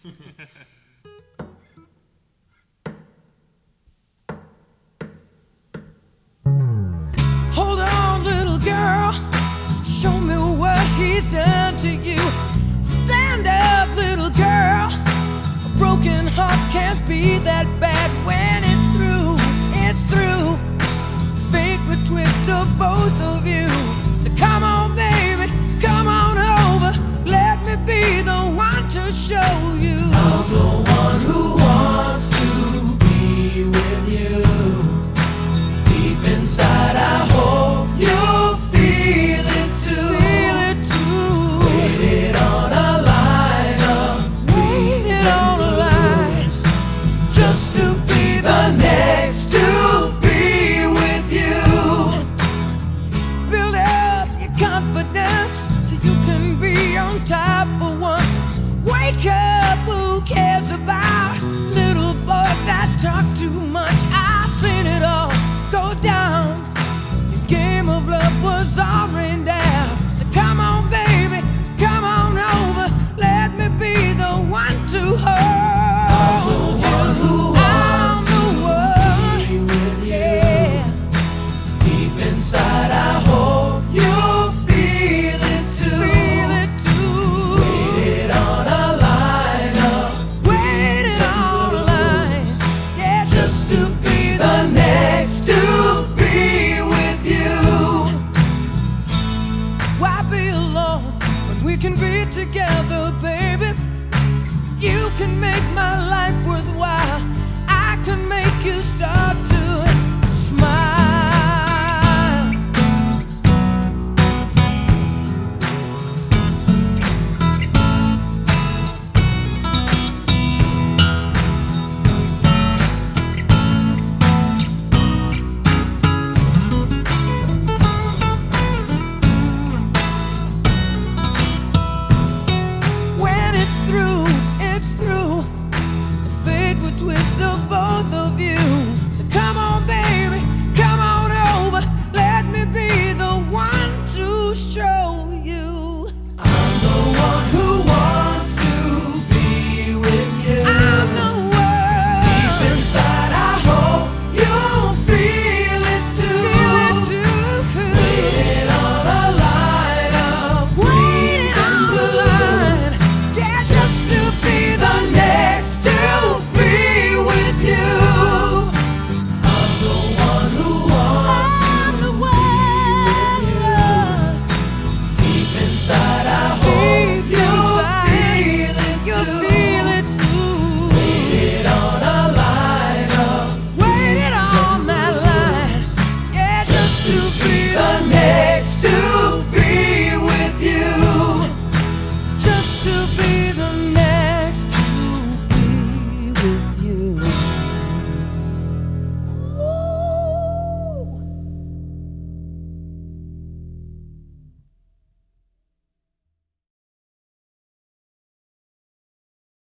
Hold on, little girl, show me what he's done to you. Stand up, little girl, a broken heart can't be that bad. When it's through, it's through. Fate would twist of both of you. So come on, baby, come on over. Let me be the one to show